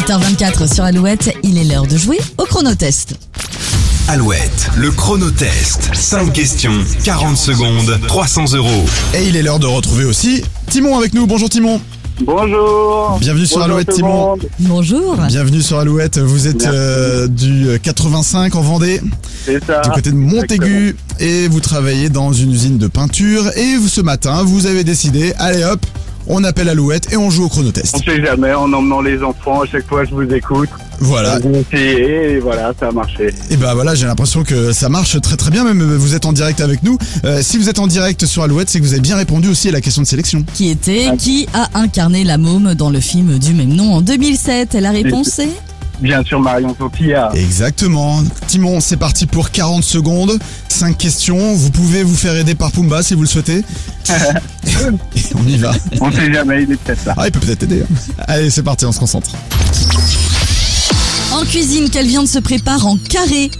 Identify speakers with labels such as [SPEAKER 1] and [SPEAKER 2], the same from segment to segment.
[SPEAKER 1] 8h24 sur Alouette, il est l'heure de jouer au chronotest.
[SPEAKER 2] Alouette, le chronotest. 5 questions, 40 secondes, 300 €.
[SPEAKER 3] Et il est l'heure de retrouver aussi Timon avec nous. Bonjour Timon.
[SPEAKER 4] Bonjour.
[SPEAKER 3] Bienvenue sur
[SPEAKER 4] Bonjour
[SPEAKER 3] Alouette
[SPEAKER 4] tout le
[SPEAKER 3] Timon.
[SPEAKER 4] monde.
[SPEAKER 1] Bonjour.
[SPEAKER 3] Bienvenue sur Alouette. Vous êtes du 85 en Vendée,
[SPEAKER 4] C'est ça.
[SPEAKER 3] du côté de Montaigu, et vous travaillez dans une usine de peinture. Et vous, ce matin, vous avez décidé, allez hop, on appelle Alouette et on joue au
[SPEAKER 4] On
[SPEAKER 3] chronotest.
[SPEAKER 4] sait jamais, en emmenant les enfants, à chaque fois je vous écoute.
[SPEAKER 3] Voilà.
[SPEAKER 4] J'ai essayé et voilà, ça a marché.
[SPEAKER 3] Et bah voilà, j'ai l'impression que ça marche très très bien, même vous êtes en direct avec nous. Si vous êtes en direct sur Alouette, c'est que vous avez bien répondu aussi à la question de sélection.
[SPEAKER 1] Qui a incarné la môme dans le film du même nom en 2007? La réponse est
[SPEAKER 4] Bien sûr, Marion Cotillard.
[SPEAKER 3] Exactement. Timon, c'est parti pour 40 secondes, 5 questions. Vous pouvez vous faire aider par Pumba si vous le souhaitez. Et on y va.
[SPEAKER 4] On sait jamais, il est peut-être là.
[SPEAKER 3] Ah, il peut peut-être aider. Allez, c'est parti, on se concentre.
[SPEAKER 1] en cuisine, quelle viande se prépare en carré?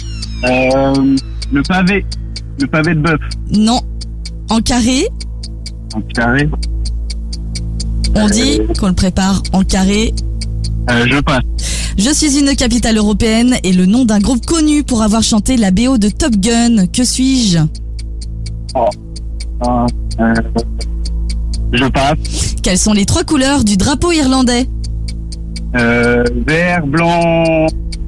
[SPEAKER 4] Le pavé. Le pavé de bœuf.
[SPEAKER 1] Non. En carré,
[SPEAKER 4] En carré.
[SPEAKER 1] on dit qu'on le prépare en carré.
[SPEAKER 4] Je passe.
[SPEAKER 1] Je suis une capitale européenne et le nom d'un groupe connu pour avoir chanté la BO de Top Gun. Que suis-je?
[SPEAKER 4] Je passe.
[SPEAKER 1] Quelles sont les 3 couleurs du drapeau irlandais?
[SPEAKER 4] Vert, blanc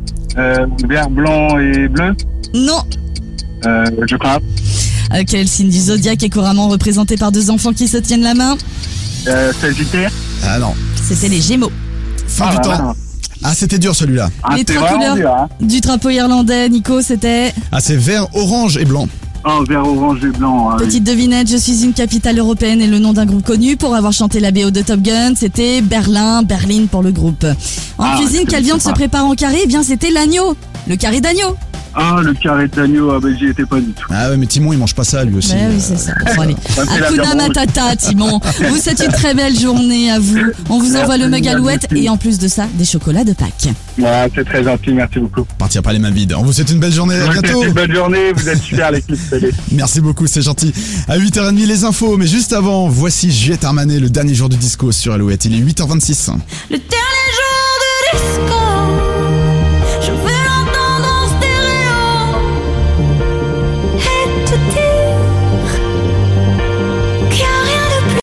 [SPEAKER 4] et bleu.
[SPEAKER 1] Non.
[SPEAKER 4] Je passe.
[SPEAKER 1] Quel signe du zodiaque est couramment représenté par 2 enfants qui se tiennent la main?
[SPEAKER 4] Sagittaire.
[SPEAKER 3] Ah non,
[SPEAKER 1] C'était les Gémeaux.
[SPEAKER 3] fin du temps. Ah, c'était dur celui-là.
[SPEAKER 4] Ah,
[SPEAKER 1] Les
[SPEAKER 4] c'est
[SPEAKER 1] 3
[SPEAKER 4] vraiment
[SPEAKER 1] couleurs
[SPEAKER 4] dur, hein.
[SPEAKER 1] du drapeau irlandais, Nico, c'était...
[SPEAKER 3] Ah, c'est vert, orange et blanc.
[SPEAKER 4] Oh, vert, orange et blanc. hein.
[SPEAKER 1] Petite devinette, je suis une capitale européenne et le nom d'un groupe connu pour avoir chanté la BO de Top Gun, c'était Berlin pour le groupe. En cuisine,
[SPEAKER 4] c'est
[SPEAKER 1] quelle viande se
[SPEAKER 4] sympa.
[SPEAKER 1] prépare en carré? Eh bien, c'était l'agneau. Le carré d'agneau.
[SPEAKER 4] Ah, le carré d'agneau, ah ben j'y étais pas du tout.
[SPEAKER 3] Ah ouais, mais Timon, il mange pas ça lui aussi.
[SPEAKER 1] Ouais, oui, c'est ça. Bon, allez.
[SPEAKER 4] Ça me fait la
[SPEAKER 1] Hakuna
[SPEAKER 4] viande rouge.
[SPEAKER 1] Matata, Timon. Vous souhaite une très belle journée à vous. On vous envoie le mug Alouette et en plus de ça, des chocolats de Pâques.
[SPEAKER 4] Ouais, c'est très gentil, merci beaucoup.
[SPEAKER 3] Partir pas les mains vides. On vous souhaite une belle journée. À
[SPEAKER 4] Je vous souhaite
[SPEAKER 3] bientôt.
[SPEAKER 4] une bonne journée, vous êtes super l'équipe télé.
[SPEAKER 3] Merci beaucoup, c'est gentil. À 8h30 les infos, mais juste avant, voici Juliette Armanet, le dernier jour du disco sur Alouette. Il est 8h26.
[SPEAKER 1] Le dernier jour